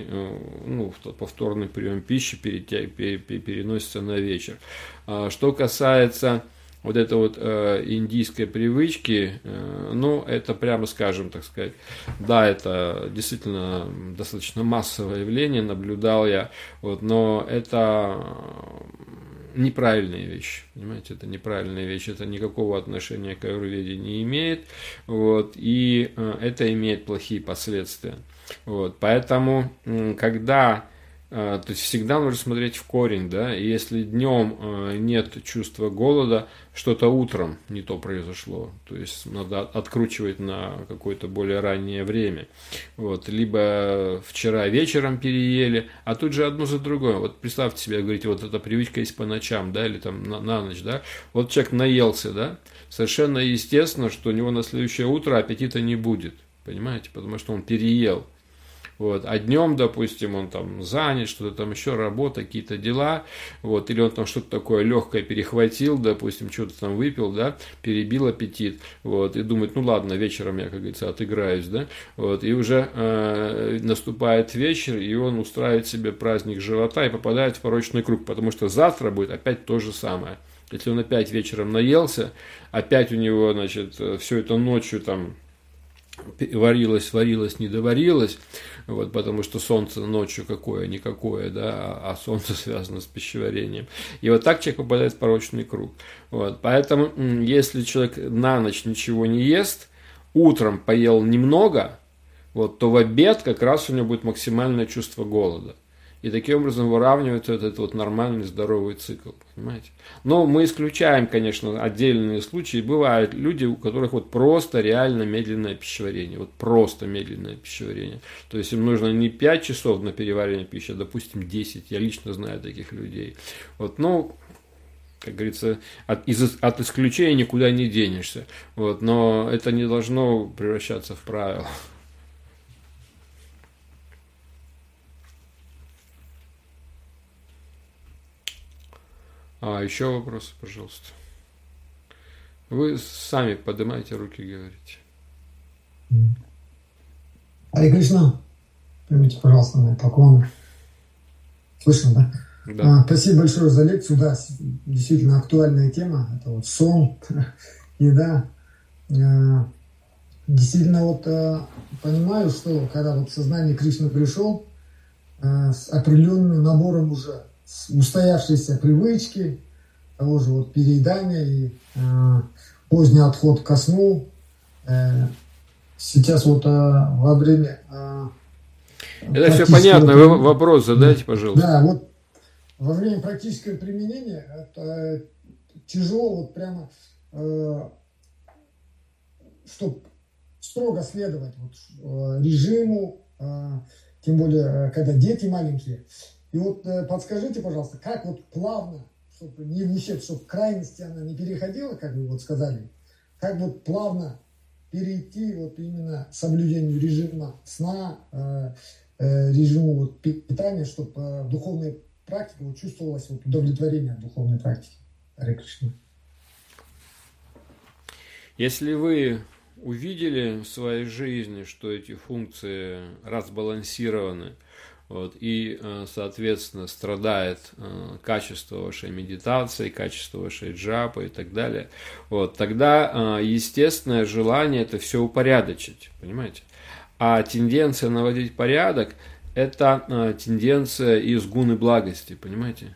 прием пищи переносится на вечер. Что касается вот этой вот индийской привычки, это прямо скажем, так сказать, да, это действительно достаточно массовое явление, наблюдал я, вот, но это неправильная вещь, понимаете, это неправильная вещь, это никакого отношения к аюрведе не имеет, вот, и это имеет плохие последствия, вот, поэтому, когда то есть всегда нужно смотреть в корень, да, и если днем нет чувства голода, что-то утром не то произошло, то есть надо откручивать на какое-то более раннее время, вот, либо вчера вечером переели, а тут же одно за другое, вот представьте себе, говорите, вот эта привычка есть по ночам, да, или там на ночь, да, вот человек наелся, да, совершенно естественно, что у него на следующее утро аппетита не будет, понимаете, потому что он переел. Вот. А днем, допустим, он там занят, что-то там еще, работа, какие-то дела, вот. Или он там что-то такое легкое перехватил, допустим, что-то там выпил, да, перебил аппетит, вот, и думает, ну ладно, вечером я, как говорится, отыграюсь, да, вот, и уже наступает вечер, и он устраивает себе праздник живота и попадает в порочный круг, потому что завтра будет опять то же самое. Если он опять вечером наелся, опять у него, значит, все это ночью там варилось, не доварилось, вот, потому что солнце ночью какое-никакое, да, а солнце связано с пищеварением. И вот так человек попадает в порочный круг. Вот, поэтому, если человек на ночь ничего не ест, утром поел немного, вот, то в обед как раз у него будет максимальное чувство голода. И таким образом выравнивается этот вот нормальный здоровый цикл, понимаете? Но мы исключаем, конечно, отдельные случаи. Бывают люди, у которых вот просто реально медленное пищеварение. Вот просто медленное пищеварение. То есть им нужно не 5 часов на переваривание пищи, а, допустим, 10. Я лично знаю таких людей. Вот, ну, как говорится, от исключения никуда не денешься. Вот, но это не должно превращаться в правило. А еще вопросы, пожалуйста. Вы сами поднимайте руки, говорите. Харе Кришна, примите, пожалуйста, мои поклоны. Слышно, да? Да. Спасибо большое за лекцию. Да, действительно актуальная тема. Это вот сон, еда. Действительно, вот понимаю, что когда вот в сознание Кришны пришел с определенным набором уже устоявшиеся привычки, того же вот переедания и поздний отход ко сну. Сейчас вот во время... Это все понятно, вы вопрос задайте, пожалуйста. Да, вот во время практического применения это тяжело вот прямо, чтобы строго следовать вот режиму, тем более, когда дети маленькие. И вот подскажите, пожалуйста, как вот плавно, чтобы не в ущерб, чтобы в крайности она не переходила, как вы вот сказали, как вот плавно перейти вот именно к соблюдению режима сна, режиму вот питания, чтобы в духовной практике вот чувствовалось вот удовлетворение от духовной практики. Харе Кришна. Если вы увидели в своей жизни, что эти функции разбалансированы, вот, и, соответственно, страдает качество вашей медитации, качество вашей джапы и так далее, вот, тогда естественное желание это все упорядочить, понимаете? А тенденция наводить порядок – это тенденция из гуны благости, понимаете?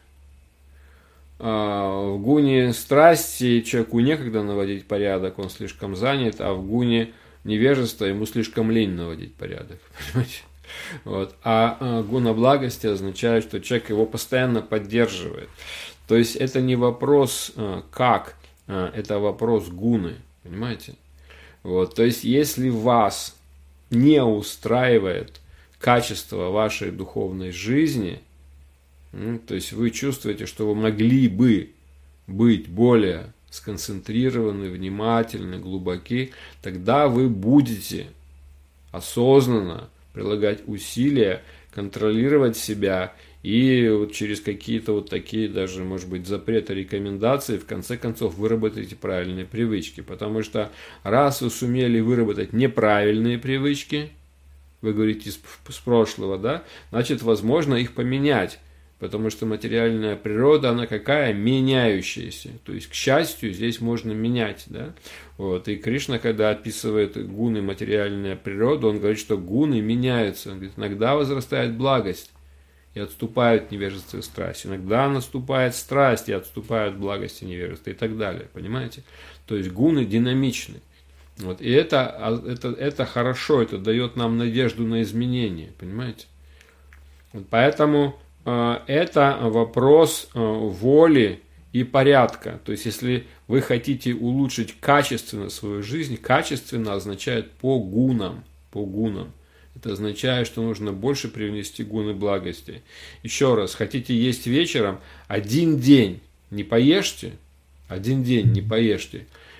В гуне страсти человеку некогда наводить порядок, он слишком занят, а в гуне невежества ему слишком лень наводить порядок, понимаете? Вот. А гуна благости означает, что человек его постоянно поддерживает. То есть это не вопрос как, это вопрос гуны, понимаете? Вот. То есть если вас не устраивает качество вашей духовной жизни, то есть вы чувствуете, что вы могли бы быть более сконцентрированы, внимательны, глубоки, тогда вы будете осознанно прилагать усилия, контролировать себя и вот через какие-то вот такие даже, может быть, запреты, рекомендации, в конце концов выработаете правильные привычки. Потому что раз вы сумели выработать неправильные привычки, вы говорите с прошлого, да, значит, возможно их поменять. Потому что материальная природа, она какая? Меняющаяся. То есть, к счастью, здесь можно менять. Да? Вот. И Кришна, когда описывает гуны материальную природу, он говорит, что гуны меняются. Он говорит, иногда возрастает благость, и отступают невежество и страсть. Иногда наступает страсть, и отступают благость и невежество, и так далее. Понимаете? То есть, гуны динамичны. Вот. И это хорошо, это дает нам надежду на изменения. Понимаете? Вот. Поэтому... это вопрос воли и порядка. То есть, если вы хотите улучшить качественно свою жизнь, качественно означает по гунам. По гунам. Это означает, что нужно больше привнести гуны благости. Еще раз, хотите есть вечером, один день не поешьте,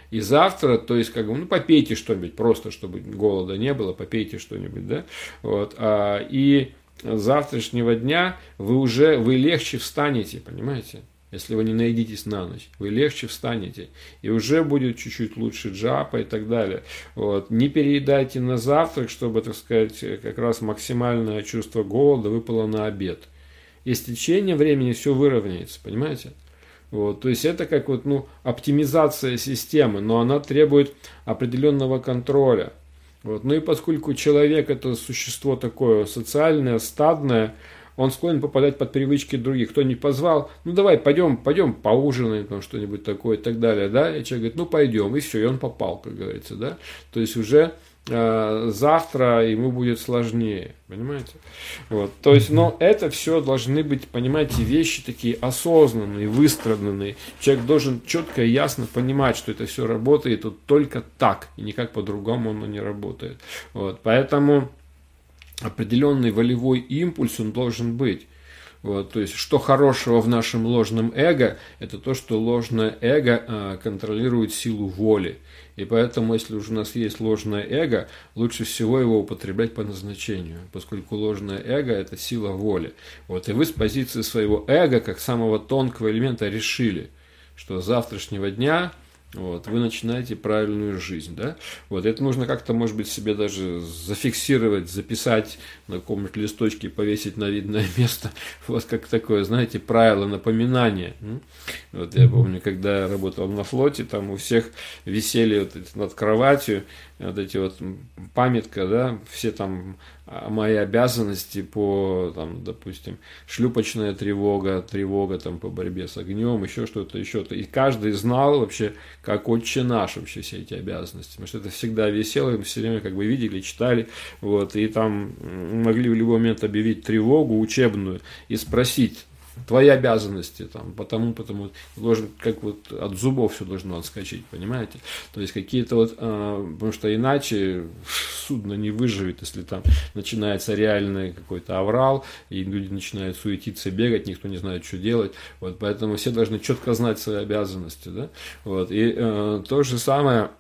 И завтра, то есть, как бы, ну, попейте что-нибудь, просто чтобы голода не было, попейте что-нибудь, да, вот, и с завтрашнего дня вы легче встанете, понимаете? Если вы не наедитесь на ночь, вы легче встанете, и уже будет чуть-чуть лучше джапа и так далее. Вот. Не переедайте на завтрак, чтобы, так сказать, как раз максимальное чувство голода выпало на обед. И с течением времени все выровняется, понимаете? Вот. То есть это как вот, ну, оптимизация системы, но она требует определенного контроля. Вот. Ну и поскольку человек это существо такое социальное, стадное, он склонен попадать под привычки других. Кто не позвал, ну давай пойдем поужинаем, там что-нибудь такое и так далее, да, и человек говорит, ну пойдем, и все, и он попал, как говорится, да, то есть уже завтра ему будет сложнее, понимаете, вот, то есть, но это все должны быть, понимаете, вещи такие осознанные, выстраданные, человек должен четко и ясно понимать, что это все работает вот только так, и никак по-другому оно не работает, вот, поэтому определенный волевой импульс он должен быть. Вот, то есть, что хорошего в нашем ложном эго, это то, что ложное эго контролирует силу воли. И поэтому, если уже у нас есть ложное эго, лучше всего его употреблять по назначению, поскольку ложное эго – это сила воли. Вот, и вы с позиции своего эго, как самого тонкого элемента, решили, что с завтрашнего дня вот, вы начинаете правильную жизнь, да? Вот, это нужно как-то, может быть, себе даже зафиксировать, записать на каком-нибудь листочке, повесить на видное место. Вот как такое, знаете, правило, напоминание. Вот я помню, когда я работал на флоте, там у всех висели вот над кроватью вот эти вот памятка, да, все там мои обязанности по, там, допустим, шлюпочная тревога там по борьбе с огнем, еще что-то. И каждый знал вообще, как отче наш вообще все эти обязанности. Потому что это всегда висело, мы все время как бы видели, читали, вот, и там могли в любой момент объявить тревогу учебную и спросить, твои обязанности, там, потому, должен, как вот от зубов все должно отскочить, понимаете? То есть какие-то вот, потому что иначе судно не выживет, если там начинается реальный какой-то аврал, и люди начинают суетиться, бегать, никто не знает, что делать, вот, поэтому все должны четко знать свои обязанности, да, вот, и то же самое,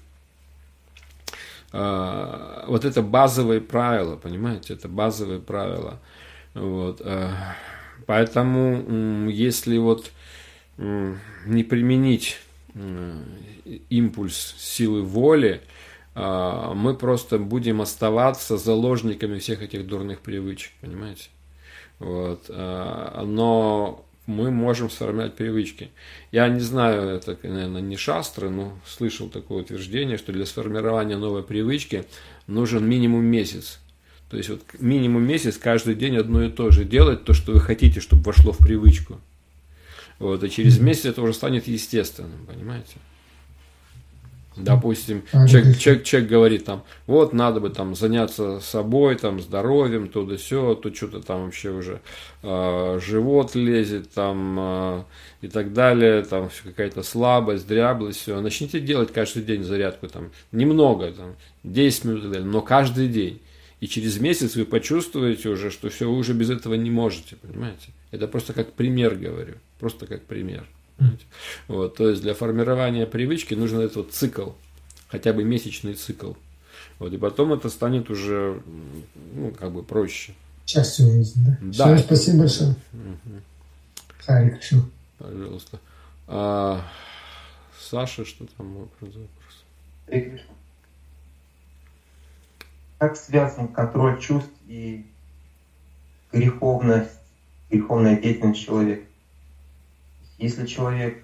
вот это базовые правила, понимаете, это базовые правила, вот, поэтому, если вот не применить импульс силы воли, мы просто будем оставаться заложниками всех этих дурных привычек, понимаете? Вот. Но мы можем сформировать привычки. Я не знаю, это, наверное, не шастры, но слышал такое утверждение, что для сформирования новой привычки нужен минимум месяц. То есть вот минимум месяц каждый день одно и то же делать, то, что вы хотите, чтобы вошло в привычку. Вот, и через месяц это уже станет естественным, понимаете? Допустим, человек говорит там, вот надо бы там заняться собой, там здоровьем, то да сё, то что-то там вообще уже живот лезет, там и так далее, там какая-то слабость, дряблость, все. Начните делать каждый день зарядку, там немного, там 10 минут и так далее, но каждый день. И через месяц вы почувствуете уже, что все, вы уже без этого не можете, понимаете? Это просто как пример говорю, просто как пример. Вот, то есть для формирования привычки нужен этот вот цикл, хотя бы месячный цикл. Вот, и потом это станет уже, ну, как бы проще. Частью жизни, да? Да. Все, спасибо большое. Харик, все. Пожалуйста. Саша, что там вопрос? Как связан контроль чувств и греховная деятельность человека? Если человек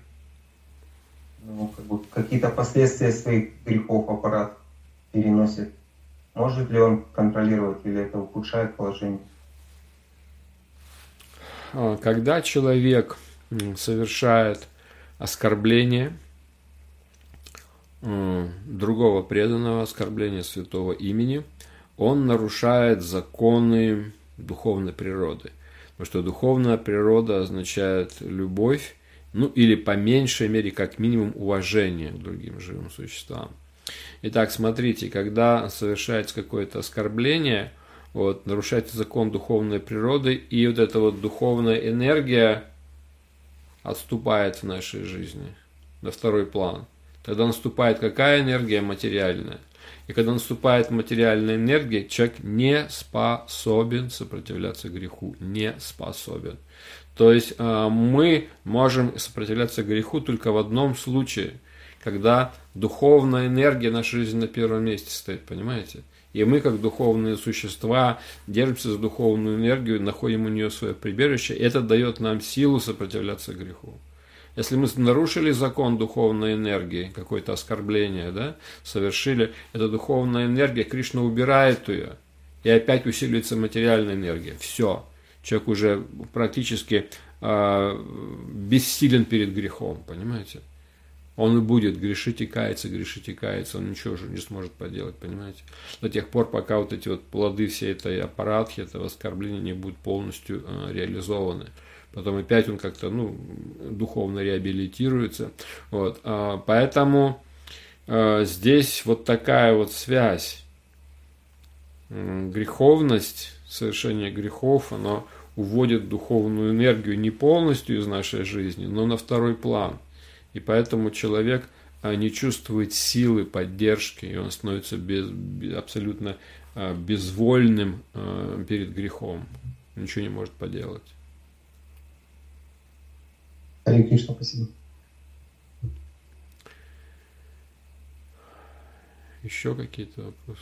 какие-то последствия своих грехов аппарат переносит, может ли он контролировать или это ухудшает положение? Когда человек совершает оскорбление другого преданного, оскорбление святого имени, он нарушает законы духовной природы. Потому что духовная природа означает любовь, ну или по меньшей мере, как минимум, уважение к другим живым существам. Итак, смотрите, когда совершается какое-то оскорбление, вот, нарушается закон духовной природы, и вот эта вот духовная энергия отступает в нашей жизни на второй план. Тогда наступает какая энергия? Материальная. И когда наступает материальная энергия, человек не способен сопротивляться греху. Не способен. То есть мы можем сопротивляться греху только в одном случае, когда духовная энергия нашей жизни на первом месте стоит, понимаете? И мы, как духовные существа, держимся за духовную энергию, находим у нее свое прибежище. И это дает нам силу сопротивляться греху. Если мы нарушили закон духовной энергии, какое-то оскорбление, да, совершили, эта духовная энергия, Кришна убирает ее, и опять усиливается материальная энергия. Все. Человек уже практически бессилен перед грехом, понимаете? Он и будет грешить и каяться, он ничего уже не сможет поделать, понимаете? До тех пор, пока вот эти вот плоды всей этой аппаратхи, этого оскорбления не будут полностью реализованы. Потом опять он как-то, духовно реабилитируется. Вот. Поэтому здесь вот такая вот связь. Греховность, совершение грехов, оно уводит духовную энергию не полностью из нашей жизни, но на второй план. И поэтому человек не чувствует силы, поддержки, и он становится абсолютно безвольным перед грехом. Ничего не может поделать. Харе Кришна, спасибо. Еще какие-то вопросы?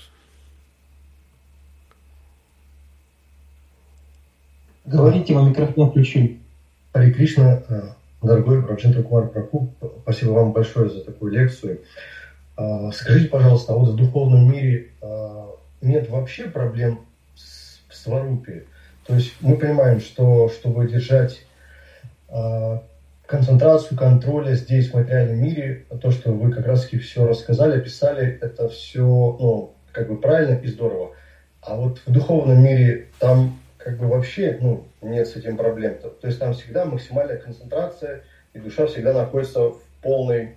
Говорите, вам микрофон включили. Харе Кришна, дорогой Раджендра Кумар Прабху, спасибо вам большое за такую лекцию. Скажите, пожалуйста, а вот в духовном мире нет вообще проблем с сварупи? То есть мы понимаем, что чтобы держать концентрацию контроля здесь, в материальном мире, то, что вы как раз-таки все рассказали, описали, это все, правильно и здорово. А вот в духовном мире там вообще, нет с этим проблем. То есть там всегда максимальная концентрация, и душа всегда находится в полной,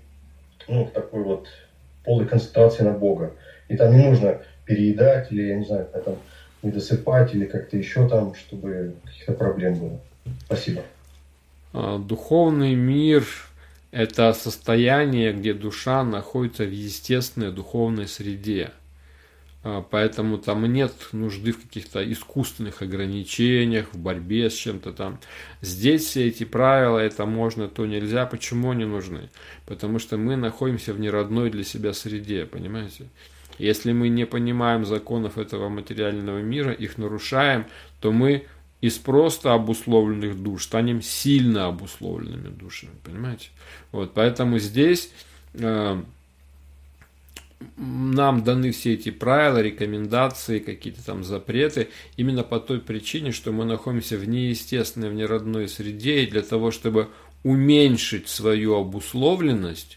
полной концентрации на Бога. И там не нужно переедать, или, я не знаю, не досыпать, или как-то еще там, чтобы каких-то проблем было. Спасибо. Духовный мир – это состояние, где душа находится в естественной духовной среде. Поэтому там нет нужды в каких-то искусственных ограничениях, в борьбе с чем-то там. Здесь все эти правила, это можно, то нельзя. Почему они нужны? Потому что мы находимся в неродной для себя среде, понимаете? Если мы не понимаем законов этого материального мира, их нарушаем, то мы из просто обусловленных душ станем сильно обусловленными душами, понимаете? Вот, поэтому здесь нам даны все эти правила, рекомендации, какие-то там запреты, именно по той причине, что мы находимся в неестественной, в неродной среде, и для того, чтобы уменьшить свою обусловленность,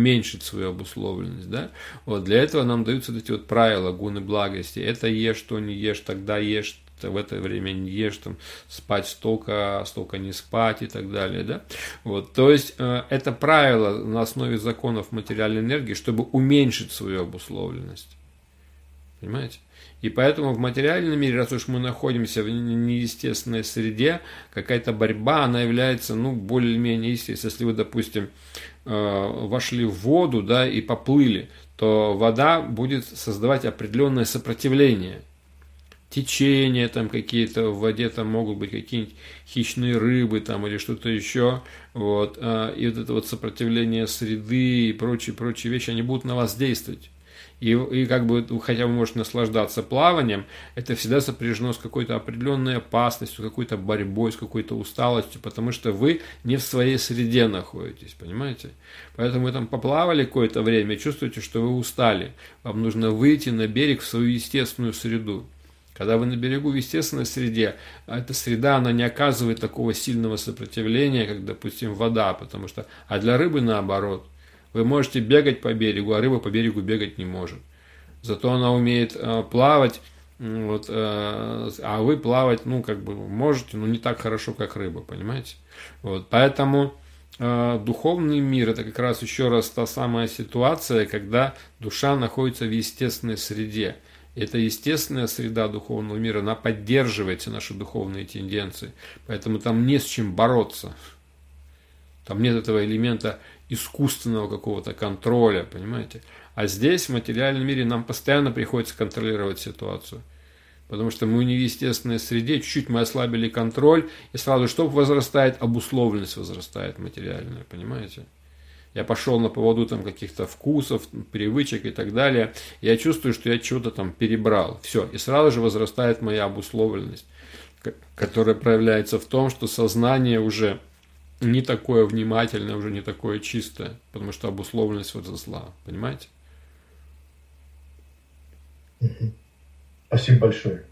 да, вот для этого нам даются вот эти вот правила гуны благости. Это ешь, то не ешь, тогда ешь, в это время не ешь, там, спать столько не спать и так далее. Да? Вот, то есть это правило на основе законов материальной энергии, чтобы уменьшить свою обусловленность. Понимаете? И поэтому в материальном мире, раз уж мы находимся в неестественной среде, какая-то борьба, она является более-менее естественной. Если вы, допустим, вошли в воду, да, и поплыли, то вода будет создавать определенное сопротивление. Течения там какие-то, в воде там могут быть какие-нибудь хищные рыбы там или что-то еще. Вот. И вот это вот сопротивление среды и прочие вещи, они будут на вас действовать. И хотя вы можете наслаждаться плаванием, это всегда сопряжено с какой-то определенной опасностью, какой-то борьбой, с какой-то усталостью, потому что вы не в своей среде находитесь, понимаете? Поэтому вы там поплавали какое-то время и чувствуете, что вы устали. Вам нужно выйти на берег в свою естественную среду. Когда вы на берегу в естественной среде, эта среда, она не оказывает такого сильного сопротивления, как, допустим, вода, а для рыбы наоборот. Вы можете бегать по берегу, а рыба по берегу бегать не может. Зато она умеет плавать, а вы плавать, можете, но не так хорошо, как рыба, понимаете? Вот, поэтому духовный мир – это как раз еще раз та самая ситуация, когда душа находится в естественной среде. Эта естественная среда духовного мира, она поддерживает все наши духовные тенденции. Поэтому там не с чем бороться. Там нет этого элемента искусственного какого-то контроля, понимаете? А здесь, в материальном мире, нам постоянно приходится контролировать ситуацию. Потому что мы в неестественной среде, чуть-чуть мы ослабили контроль, и сразу что возрастает? Обусловленность возрастает материальная, понимаете? Я пошел на поводу там каких-то вкусов, привычек и так далее. Я чувствую, что я чего-то там перебрал. Все, и сразу же возрастает моя обусловленность, которая проявляется в том, что сознание уже не такое внимательное, уже не такое чистое, потому что обусловленность возросла, понимаете? Спасибо большое.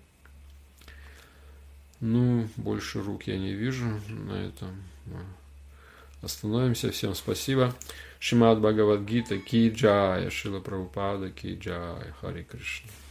Ну, больше рук я не вижу на этом. Остановимся. Всем спасибо. Шримад Бхагавад Гита Ки Джай, Шрила Прабхупада Ки Джай, Хари Кришна.